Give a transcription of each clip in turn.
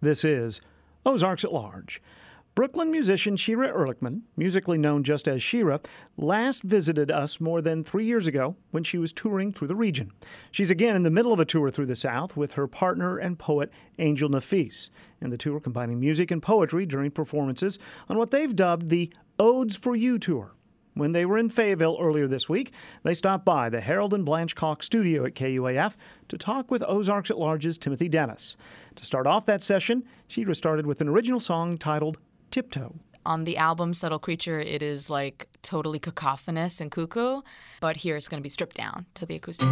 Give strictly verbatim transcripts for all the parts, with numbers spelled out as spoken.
This is Ozarks at Large. Brooklyn musician Shira Ehrlichman, musically known just as Shira, last visited us more than three years ago when she was touring through the region. She's again in the middle of a tour through the South with her partner and poet Angel Nafis, and the tour combining music and poetry during performances on what they've dubbed the Odes for You Tour. When they were in Fayetteville earlier this week, they stopped by the Harold and Blanche Cox studio at K U A F to talk with Ozarks at Large's Timothy Dennis. To start off that session, Shira started with an original song titled Tiptoe. On the album Subtle Creature, it is like totally cacophonous and cuckoo, but here it's going to be stripped down to the acoustic.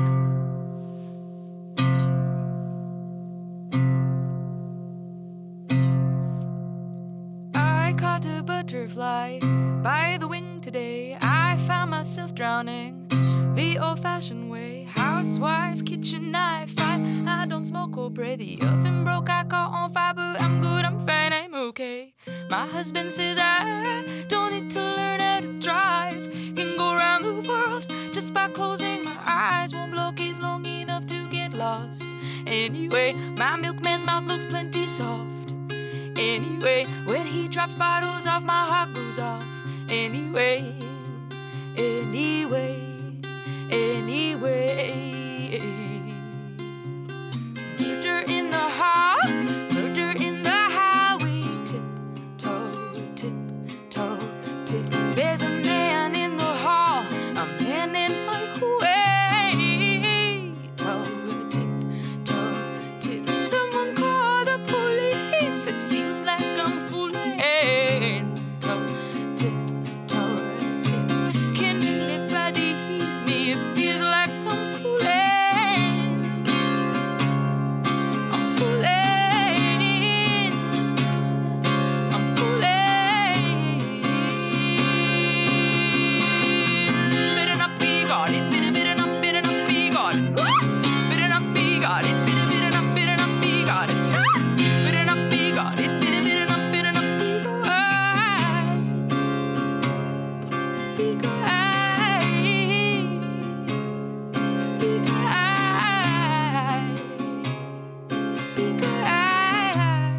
I caught a butterfly by the wing today. I found myself drowning the old-fashioned way. Housewife, kitchen knife, I, I don't smoke or pray. The oven broke, I caught on fire, but I'm good, I'm fine, I'm okay. My husband says I don't need to learn how to drive. Can go around the world just by closing my eyes. Won't blow keys long enough to get lost. Anyway, my milkman's mouth looks plenty soft. Anyway, when he drops bottles off, my heart goes off. Anyway, anyway, anyway. Murder in the hall, murder in the highway. Tiptoe, tiptoe, tip. There's a man in the hall, a man in my way. Toe, tiptoe, tip. Someone call the police. It feels like I'm fooling. Toe, tiptoe, tip. Can anybody hear me? It feels like I'm fooling. I'm fooling. I'm fooling. Better not be guarded. Better, better not, better not be guarded. Better not be guarded. Better, better not, better not be guarded. Better not be guarded. Better, better not, better not be guarded. Be guarded. Be guarded. Be guarded.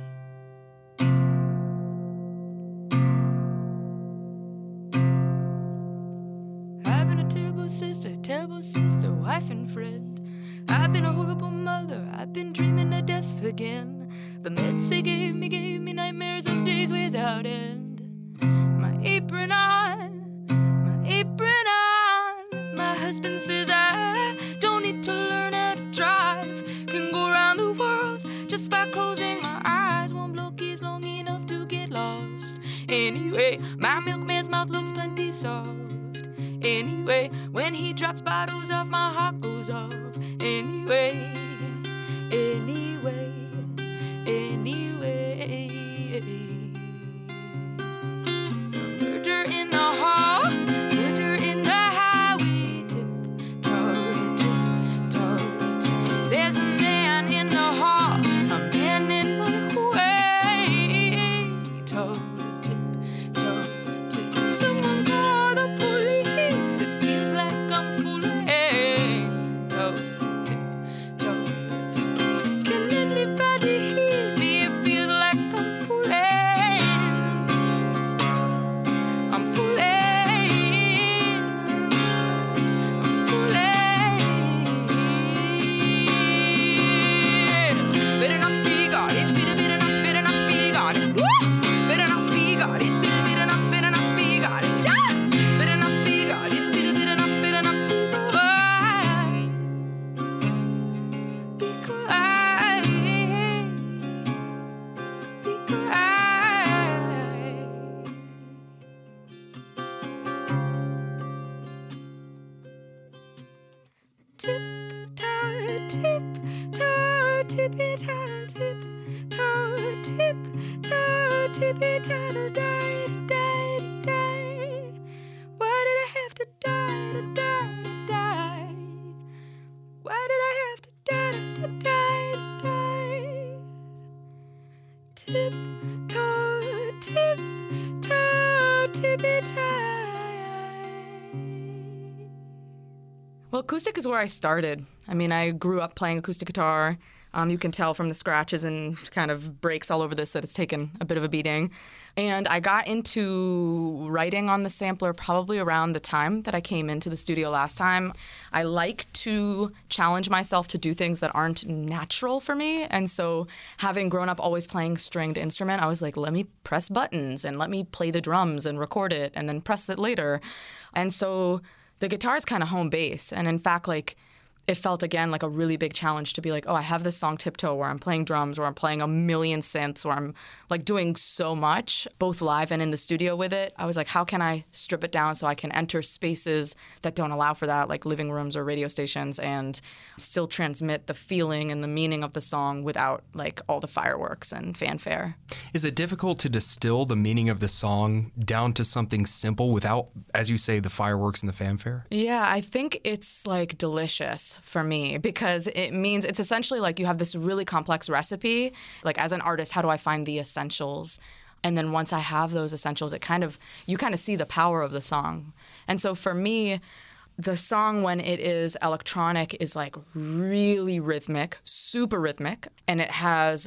I've been a terrible sister, terrible sister, wife and friend. I've been a horrible mother, I've been dreaming of death again. The meds they gave me gave me nightmares of days without end. My apron on, my apron on. My husband says I don't need to learn how to drive. Can go around the world just by closing my eyes. Won't blow keys long enough to get lost. Anyway, my milkman's mouth looks plenty soft. Anyway, when he drops bottles off, my heart goes off. Anyway, anyway, anyway. Murder in the hall, murder in the highway. Tiptoe, tiptoe, tiptoe. There's a man in the hall, a man in my way. Toe, tiptoe, tiptoe. Someone call the police. It feels like I'm fooling. Toe, tiptoe, tiptoe. Can anybody hear me? It feels like I'm fooling. I'm fooling. I'm fooling. Better not be guarded. Better, better not, better not be guarded. Better not be guarded. Better, better not, better not be guarded. Better not be guarded. Better, better not, better not be guarded. Be quiet. Be quiet. Tiptoe, tiptoe, tippy-tattle, tiptoe, tiptoe, tippy-tattle, die, die, die. Why did I have to die, to die, to die? Why did I have to die, to die, to die? Tiptoe, tiptoe, tippy-tie. Well, acoustic is where I started. I mean, I grew up playing acoustic guitar, Um, you can tell from the scratches and kind of breaks all over this that it's taken a bit of a beating. And I got into writing on the sampler probably around the time that I came into the studio last time. I like to challenge myself to do things that aren't natural for me. And so having grown up always playing stringed instrument, I was like, let me press buttons and let me play the drums and record it and then press it later. And so the guitar is kind of home base. And in fact, like, it felt, again, like a really big challenge to be like, oh, I have this song Tiptoe where I'm playing drums, where I'm playing a million synths, where I'm like doing so much, both live and in the studio with it. I was like, how can I strip it down so I can enter spaces that don't allow for that, like living rooms or radio stations, and still transmit the feeling and the meaning of the song without like all the fireworks and fanfare. Is it difficult to distill the meaning of the song down to something simple without, as you say, the fireworks and the fanfare? Yeah, I think it's like delicious for me because it means it's essentially like you have this really complex recipe. Like as an artist, how do I find the essentials? And then once I have those essentials, it kind of, you kind of see the power of the song. And so for me, the song when it is electronic is like really rhythmic, super rhythmic. And it has,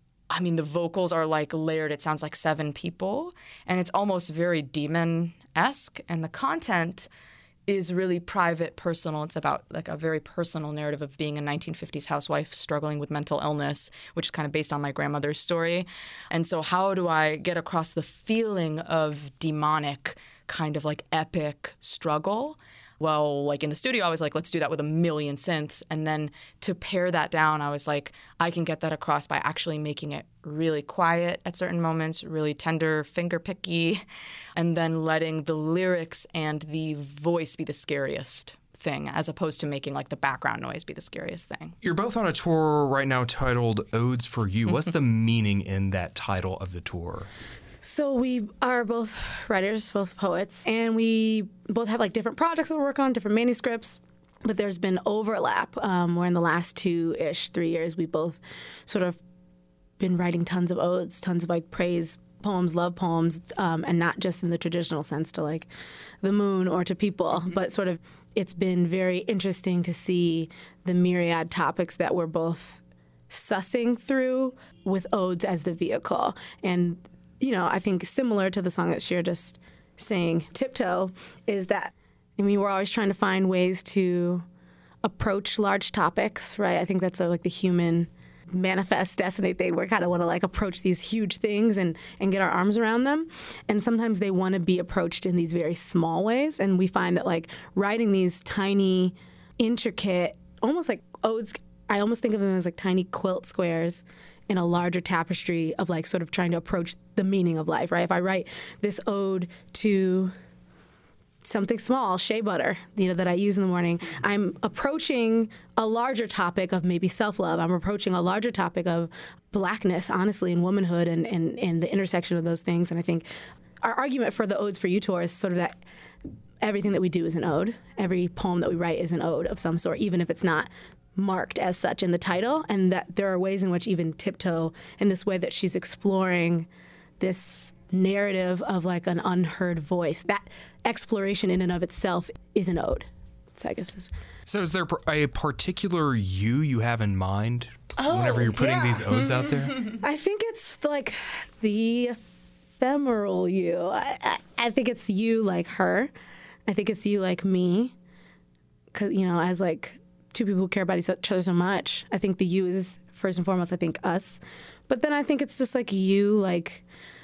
I mean, the vocals are like layered. It sounds like seven people. And it's almost very demon-esque. And the content is really private, personal. It's about like a very personal narrative of being a nineteen fifties housewife struggling with mental illness, which is kind of based on my grandmother's story. And so how do I get across the feeling of demonic, kind of like epic struggle? Well, like in the studio, I was like, let's do that with a million synths. And then to pare that down, I was like, I can get that across by actually making it really quiet at certain moments, really tender, finger picky, and then letting the lyrics and the voice be the scariest thing, as opposed to making like the background noise be the scariest thing. You're both on a tour right now titled Odes for You. What's the meaning in that title of the tour? So we are both writers, both poets, and we both have like different projects that we work on, different manuscripts, but there's been overlap um, where in the last two-ish, three years, we both sort of been writing tons of odes, tons of like praise poems, love poems, um, and not just in the traditional sense to like the moon or to people, mm-hmm. but sort of it's been very interesting to see the myriad topics that we're both sussing through with odes as the vehicle. And you know, I think similar to the song that Shira just sang, Tiptoe, is that, I mean, we're always trying to find ways to approach large topics, right? I think that's a, like the human manifest destiny thing. We kind of want to like approach these huge things and, and get our arms around them. And sometimes they want to be approached in these very small ways. And we find that like writing these tiny, intricate, almost like odes, I almost think of them as like tiny quilt squares in a larger tapestry of like sort of trying to approach the meaning of life, right? If I write this ode to something small, shea butter, you know, that I use in the morning, I'm approaching a larger topic of maybe self-love. I'm approaching a larger topic of blackness, honestly, and womanhood and, and, and the intersection of those things. And I think our argument for the Odes for You tour is sort of that everything that we do is an ode. Every poem that we write is an ode of some sort, even if it's not marked as such in the title, and that there are ways in which even Tiptoe, in this way that she's exploring this narrative of like an unheard voice, that exploration in and of itself is an ode. So I guess is. So is there a particular you you have in mind oh, whenever you're putting yeah. these odes out there? I think it's like the ephemeral you. I, I, I think it's you like her. I think it's you like me. 'Cause, you know, as like two people who care about each other so much. I think the you is first and foremost, I think us. But then I think it's just like you, like,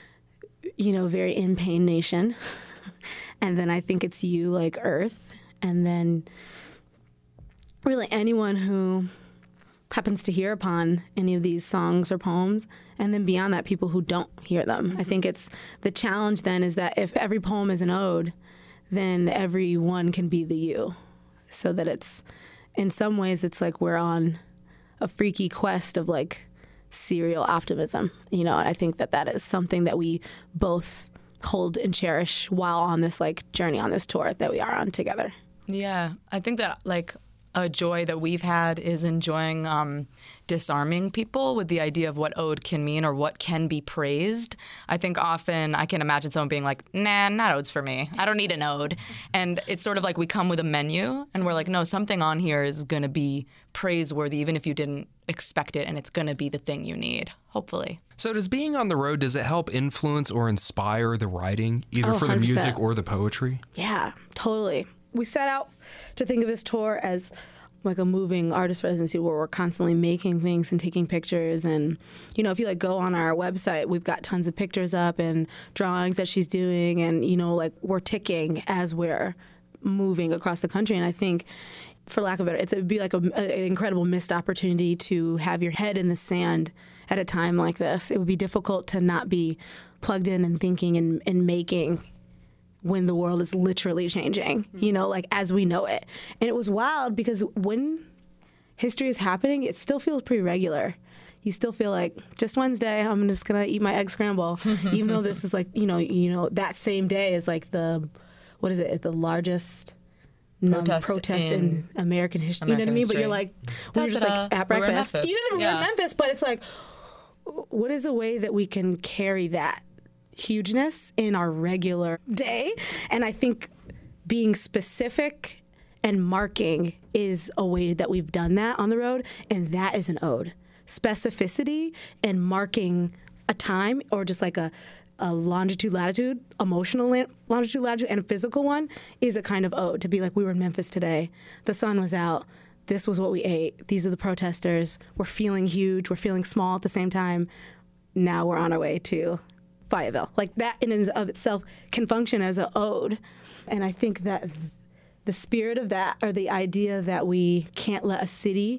you know, very in pain nation. And then I think it's you, like Earth. And then really anyone who happens to hear upon any of these songs or poems. And then beyond that, people who don't hear them. Mm-hmm. I think it's the challenge then is that if every poem is an ode, then every one can be the you. So that it's, in some ways, it's like we're on a freaky quest of like serial optimism, you know, and I think that that is something that we both hold and cherish while on this like journey on this tour that we are on together. Yeah, I think that like a joy that we've had is enjoying um, disarming people with the idea of what ode can mean or what can be praised. I think often I can imagine someone being like, nah, not odes for me. I don't need an ode. And it's sort of like we come with a menu and we're like, no, something on here is going to be praiseworthy even if you didn't expect it, and it's going to be the thing you need, hopefully. So does being on the road, does it help influence or inspire the writing, either Oh, for the one hundred percent. music or the poetry? Yeah, totally. We set out to think of this tour as like a moving artist residency where we're constantly making things and taking pictures. And, you know, if you like go on our website, we've got tons of pictures up and drawings that she's doing. And, you know, like we're ticking as we're moving across the country. And I think, for lack of it, it's, it would be like a, a, an incredible missed opportunity to have your head in the sand at a time like this. It would be difficult to not be plugged in and thinking and, and making when the world is literally changing, you know, like as we know it. And it was wild because when history is happening, it still feels pretty regular. You still feel like, just Wednesday, I'm just gonna eat my egg scramble, even though this is like, you know, you know, that same day is like the, what is it, the largest Protest um, protest in, in American history. American You know what I mean? history. But you're like, when you're just like Da-da-da. at We were in breakfast. Memphis. You didn't Yeah. we're in Memphis, but it's like, what is a way that we can carry that hugeness in our regular day? And I think being specific and marking is a way that we've done that on the road, and that is an ode. Specificity and marking a time, or just like a, a longitude, latitude, emotional lan- longitude, latitude, and a physical one, is a kind of ode. To be like, we were in Memphis today, the sun was out, this was what we ate, these are the protesters, we're feeling huge, we're feeling small at the same time, now we're on our way to Fayetteville. Like that in and of itself can function as an ode. And I think that th- the spirit of that, or the idea that we can't let a city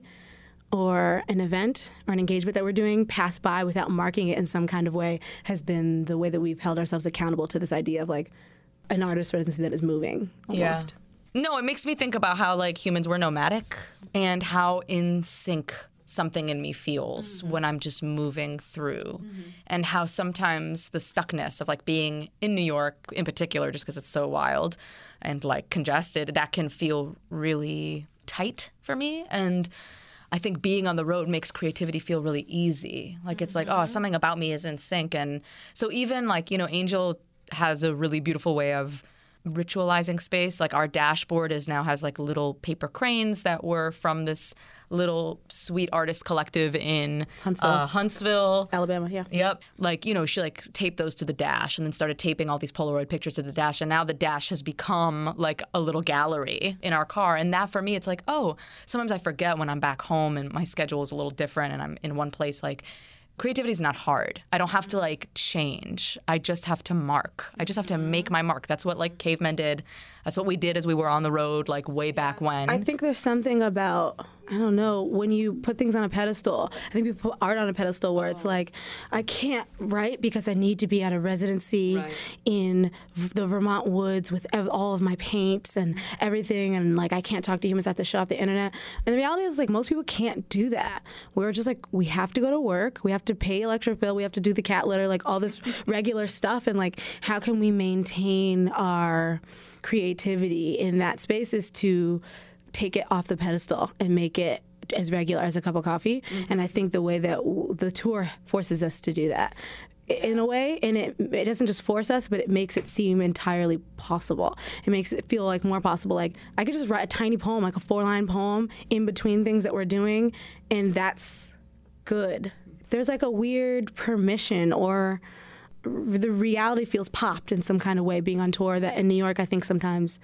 or an event or an engagement that we're doing pass by without marking it in some kind of way, has been the way that we've held ourselves accountable to this idea of like an artist residency that is moving almost. Yeah. No, it makes me think about how like humans were nomadic and how in sync something in me feels mm-hmm. when I'm just moving through mm-hmm. and how sometimes the stuckness of like being in New York in particular, just because it's so wild and like congested, that can feel really tight for me. And I think being on the road makes creativity feel really easy. Like it's mm-hmm. like, oh, something about me is in sync. And so even like, you know, Angel has a really beautiful way of ritualizing space. Like our dashboard is now has like little paper cranes that were from this little sweet artist collective in Huntsville. Uh, Huntsville, Alabama, yeah. Yep. Like, you know, she like taped those to the dash and then started taping all these Polaroid pictures to the dash. And now the dash has become like a little gallery in our car. And that for me, it's like, oh, sometimes I forget when I'm back home and my schedule is a little different and I'm in one place, like, creativity is not hard. I don't have to like change. I just have to mark. I just have to make my mark. That's what like cavemen did. That's what we did as we were on the road like way back when. I think there's something about, I don't know, when you put things on a pedestal. I think people put art on a pedestal where it's like, I can't write because I need to be at a residency Right. in v- the Vermont woods with ev- all of my paints and everything, and like I can't talk to humans, I have to shut off the internet. And the reality is like most people can't do that. We're just like, we have to go to work, we have to pay electric bill, we have to do the cat litter, like all this regular stuff. And like, how can we maintain our creativity in that space is to take it off the pedestal and make it as regular as a cup of coffee. Mm-hmm. And I think the way that w- the tour forces us to do that in a way, and it it doesn't just force us, but it makes it seem entirely possible. It makes it feel like more possible. Like I could just write a tiny poem, like a four-line poem in between things that we're doing, and that's good. There's like a weird permission, or the reality feels popped in some kind of way being on tour, that in New York I think sometimes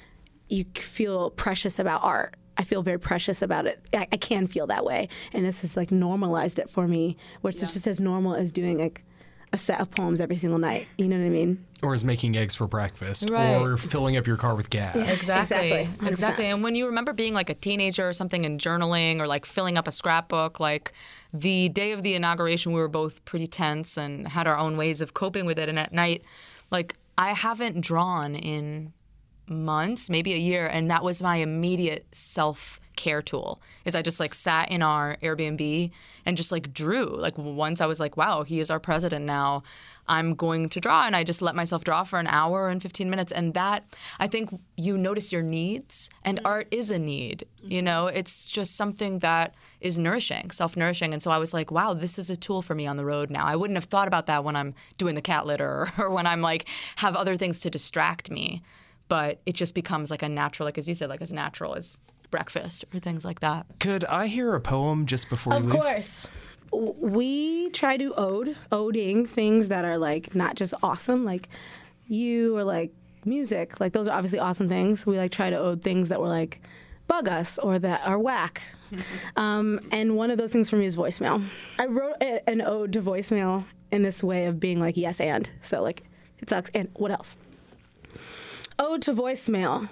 you feel precious about art. I feel very precious about it. I, I can feel that way. And this has like normalized it for me, where it's yeah. just as normal as doing like a set of poems every single night. You know what I mean? Or as making eggs for breakfast, Right. or filling up your car with gas. Yes. Exactly. Exactly. one hundred percent. Exactly. And when you remember being like a teenager or something and journaling or like filling up a scrapbook, like the day of the inauguration, we were both pretty tense and had our own ways of coping with it. And at night, like I haven't drawn in months, maybe a year, and that was my immediate self care tool. Is I just like sat in our Airbnb and just like drew. Like once I was like, wow, he is our president now. I'm going to draw, and I just let myself draw for an hour and fifteen minutes. And that, I think you notice your needs, and mm-hmm. art is a need, you know? It's just something that is nourishing, self-nourishing. And so I was like, wow, this is a tool for me on the road now. I wouldn't have thought about that when I'm doing the cat litter or when I'm like, have other things to distract me. But it just becomes like a natural, like as you said, like as natural as breakfast or things like that. Could I hear a poem just before you Of leave? course. We try to ode, oding things that are like not just awesome, like you or like music. Like those are obviously awesome things. We like try to ode things that were like bug us or that are whack. um, and one of those things for me is voicemail. I wrote a, an ode to voicemail in this way of being like yes and. So like it sucks and what else? Ode to voicemail.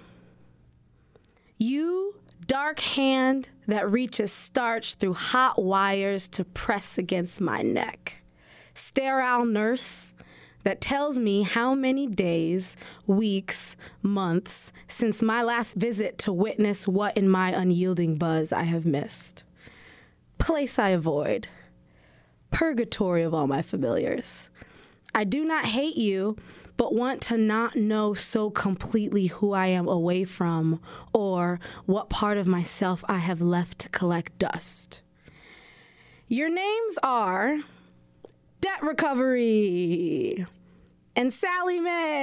You dark hand that reaches starch through hot wires to press against my neck. Sterile nurse that tells me how many days, weeks, months since my last visit to witness what in my unyielding buzz I have missed. Place I avoid. Purgatory of all my familiars. I do not hate you, but want to not know so completely who I am away from or what part of myself I have left to collect dust. Your names are Debt Recovery and Sally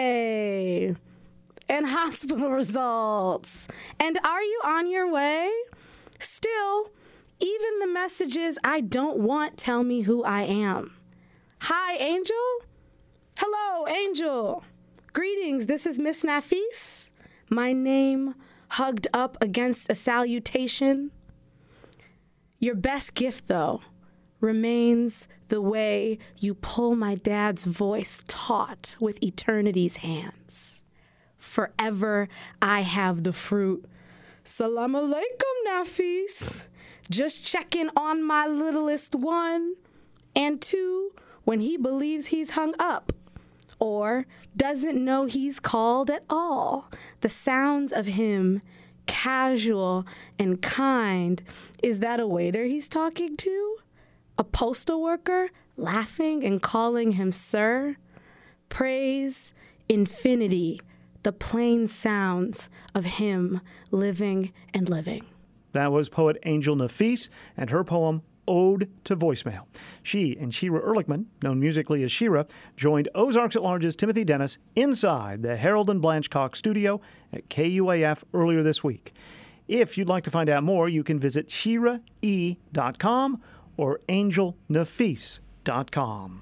Mae and Hospital Results. And are you on your way? Still, even the messages I don't want tell me who I am. Hi, Angel. Hello, Angel. Greetings, this is Miss Nafis. My name hugged up against a salutation. Your best gift, though, remains the way you pull my dad's voice taut with eternity's hands. Forever I have the fruit. Salam alaikum, Nafis. Just checking on my littlest one. And two, when he believes he's hung up. Or doesn't know he's called at all. The sounds of him, casual and kind. Is that a waiter he's talking to? A postal worker laughing and calling him sir? Praise infinity, the plain sounds of him living and living. That was poet Angel Nafis and her poem, Ode to Voicemail. She and Shira Ehrlichman, known musically as Shira, joined Ozarks at Large's Timothy Dennis inside the Harold and Blanche Cox studio at K U A F earlier this week. If you'd like to find out more, you can visit shira e dot com or angel nafis dot com.